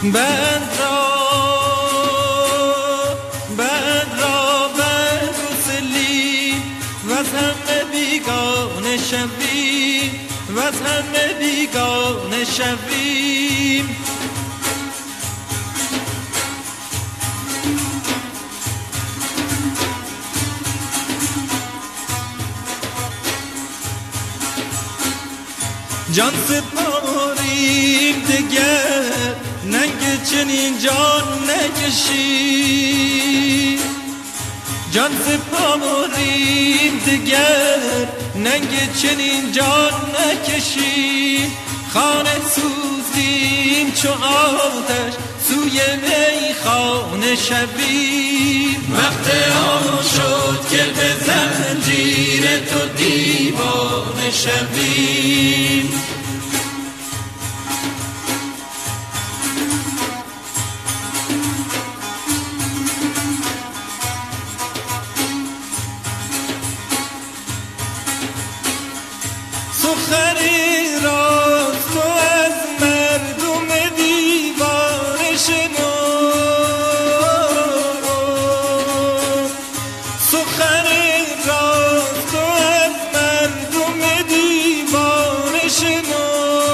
بند را برگسلی و از همه بیگانه شویم و از همه بیگانه شویم. جان سپاریم دگر ننگ چنین جان نکشیم. جان سپاریم دگر ننگ چنین جان نکشیم. خانه سوزیم چو آتش سوی میخانه شویم. وقت آن شد که به زنجیر تو دیوانه شویم. سخنی راست تو از مردم دیوانه شنو. سخنی راست تو از مردم دیوانه شنو.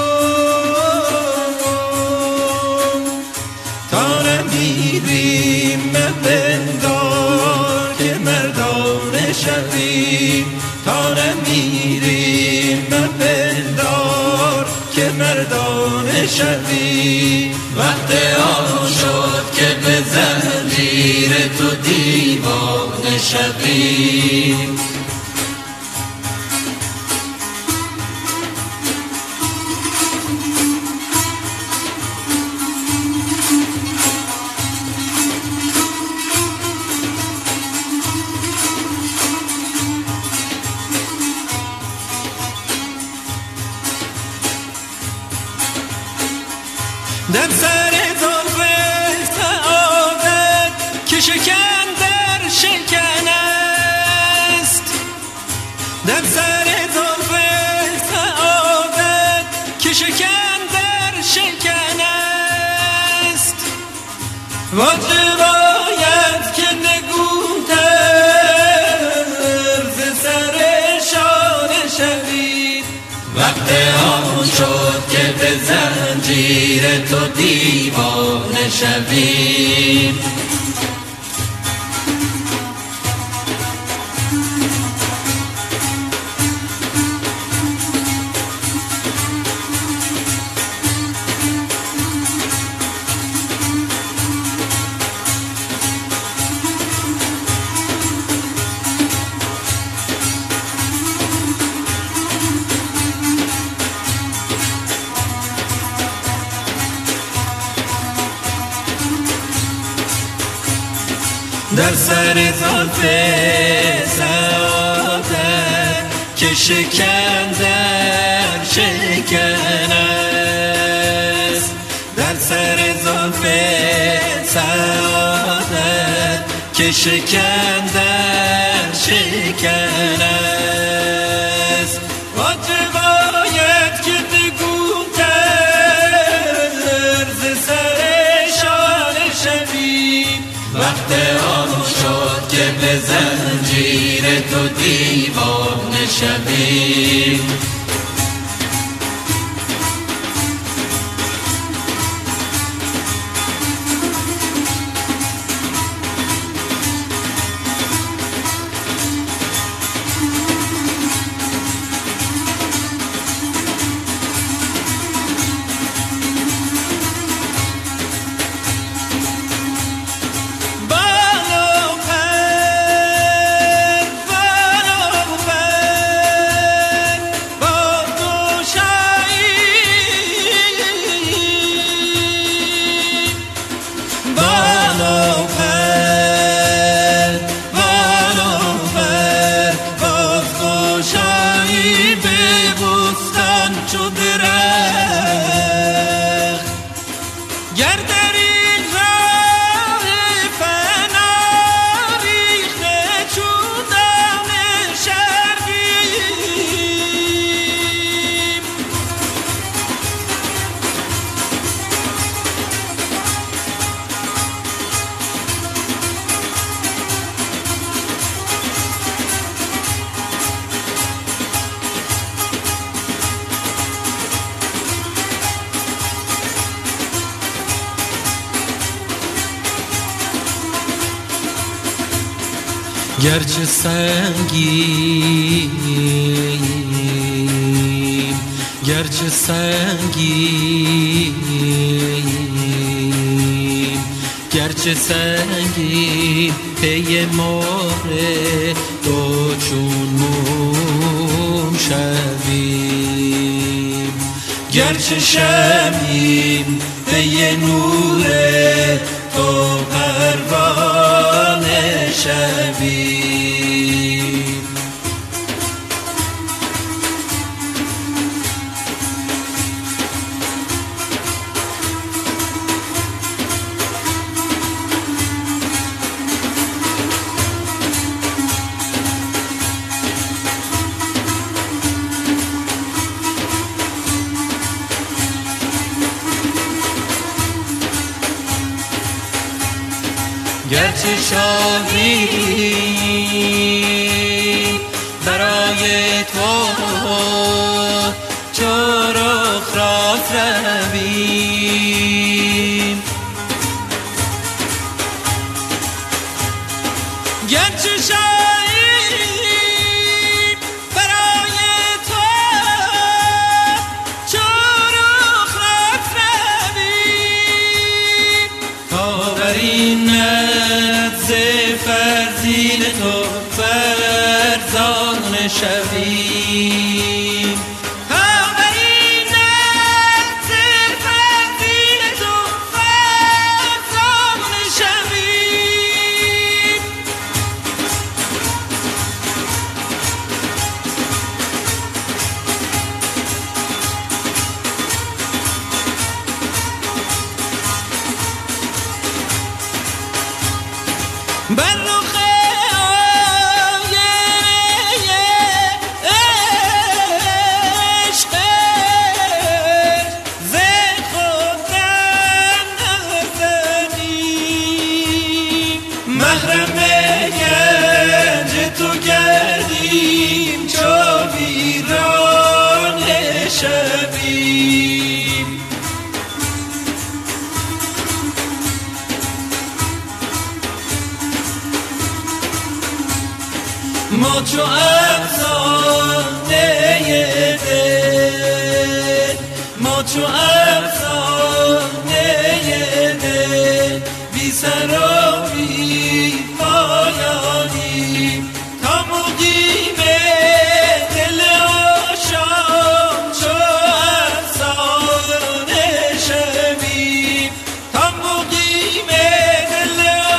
تا نمیریم مپندار که مردانه شویم. تا نمیریم مپندار که مردانه شویم. وقت آن شد که به زنجیر تو دیوانه شویم. در سر زلف سعادت که شکن در شکن است. در سر زلف سعادت که شکن در شکن است. واجب باید که نگوتر ز سر شانه شوید. وقت آن شد که به زنجیر تو دیوانه شویم. در سر زلف سعادت که شکن در شکن است. در سر زلف سعادت که شکن در شکن است. واجب باید که نگوتر ز سر شانه شویم. وقت آن شد که به زنجیر تو دیوانه شویم. گرچه سنگین، گرچه سنگین، گرچه سنگین پی ماره تو چون موم شویم، گرچه شمیم پی نوره تو پروانه شویم. گرچه شاهی برای تو چو رخ راست رویم، گرچه شاهی برای تو چو رخ راست رویم، تا بر این فرزین تو فرزانه شویم، تا بر این فرزین تو فرزانه شویم. بر رخ عشق ز خودم نزنیم، محرم گنج تو گردیم چو ویرانه شویم. ما چو افسانه دل، ما چو افسانه دل، بی سر و بی پایانیم، تا مقیم دل آشام چو افسانه شویم، تا مقیم دل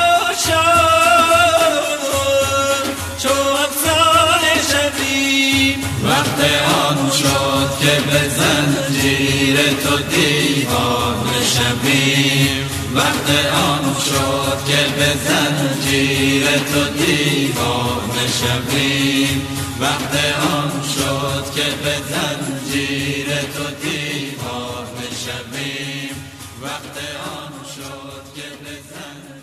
آشام چو افسانه شویم. وقت آن شد که به زنجیر تو دیوانه شویم، وقت آن شد که به زنجیر تو دیوانه شویم، وقت آن شد که به زنجیر تو دیوانه شویم، وقت آن شد که به زنجیر